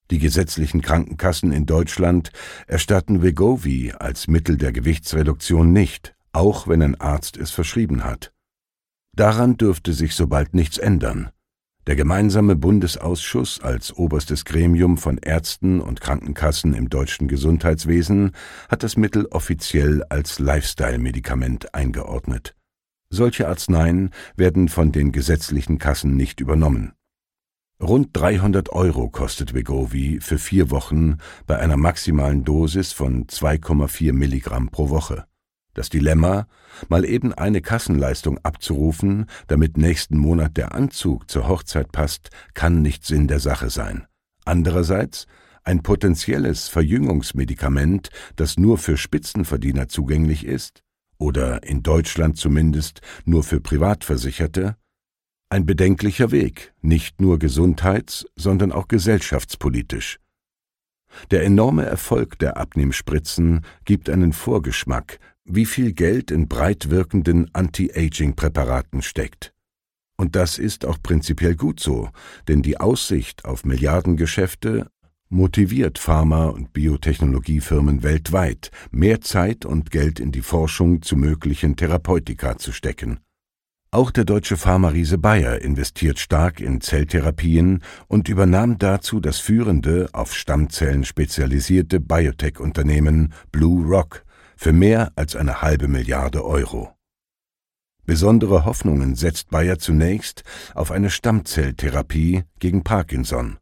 Die gesetzlichen Krankenkassen in Deutschland erstatten Wegovy als Mittel der Gewichtsreduktion nicht, auch wenn ein Arzt es verschrieben hat. Daran dürfte sich so bald nichts ändern. Der gemeinsame Bundesausschuss als oberstes Gremium von Ärzten und Krankenkassen im deutschen Gesundheitswesen hat das Mittel offiziell als Lifestyle-Medikament eingeordnet. Solche Arzneien werden von den gesetzlichen Kassen nicht übernommen. Rund 300 € kostet Wegovy für 4 Wochen bei einer maximalen Dosis von 2,4 Milligramm pro Woche. Das Dilemma, mal eben eine Kassenleistung abzurufen, damit nächsten Monat der Anzug zur Hochzeit passt, kann nicht Sinn der Sache sein. Andererseits ein potenzielles Verjüngungsmedikament, das nur für Spitzenverdiener zugänglich ist, oder in Deutschland zumindest nur für Privatversicherte, ein bedenklicher Weg, nicht nur gesundheits-, sondern auch gesellschaftspolitisch. Der enorme Erfolg der Abnehmspritzen gibt einen Vorgeschmack, wie viel Geld in breit wirkenden Anti-Aging-Präparaten steckt. Und das ist auch prinzipiell gut so, denn die Aussicht auf Milliardengeschäfte motiviert Pharma- und Biotechnologiefirmen weltweit, mehr Zeit und Geld in die Forschung zu möglichen Therapeutika zu stecken. Auch der deutsche Pharmariese Bayer investiert stark in Zelltherapien und übernahm dazu das führende, auf Stammzellen spezialisierte Biotech-Unternehmen BlueRock für mehr als 1,5 Milliarde €. Besondere Hoffnungen setzt Bayer zunächst auf eine Stammzelltherapie gegen Parkinson.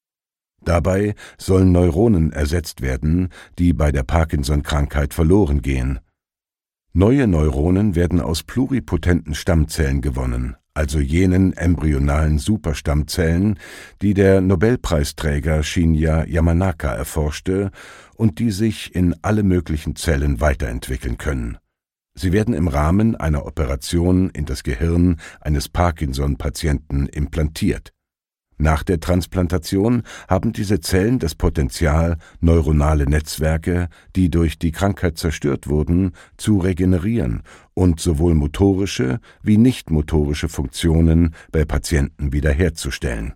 Dabei sollen Neuronen ersetzt werden, die bei der Parkinson-Krankheit verloren gehen. Neue Neuronen werden aus pluripotenten Stammzellen gewonnen, also jenen embryonalen Superstammzellen, die der Nobelpreisträger Shinya Yamanaka erforschte und die sich in alle möglichen Zellen weiterentwickeln können. Sie werden im Rahmen einer Operation in das Gehirn eines Parkinson-Patienten implantiert. Nach der Transplantation haben diese Zellen das Potenzial, neuronale Netzwerke, die durch die Krankheit zerstört wurden, zu regenerieren und sowohl motorische wie nichtmotorische Funktionen bei Patienten wiederherzustellen.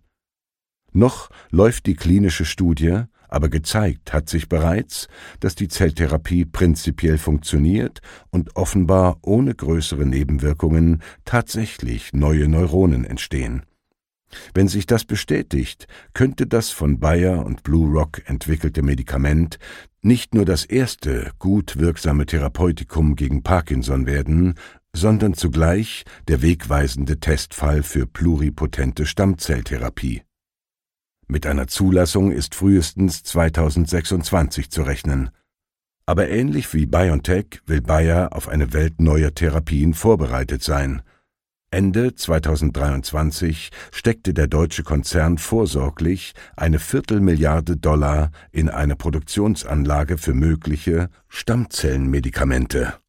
Noch läuft die klinische Studie, aber gezeigt hat sich bereits, dass die Zelltherapie prinzipiell funktioniert und offenbar ohne größere Nebenwirkungen tatsächlich neue Neuronen entstehen. Wenn sich das bestätigt, könnte das von Bayer und BlueRock entwickelte Medikament nicht nur das erste gut wirksame Therapeutikum gegen Parkinson werden, sondern zugleich der wegweisende Testfall für pluripotente Stammzelltherapie. Mit einer Zulassung ist frühestens 2026 zu rechnen. Aber ähnlich wie BioNTech will Bayer auf eine Welt neuer Therapien vorbereitet sein. Ende 2023 steckte der deutsche Konzern vorsorglich eine $250 Millionen in eine Produktionsanlage für mögliche Stammzellenmedikamente.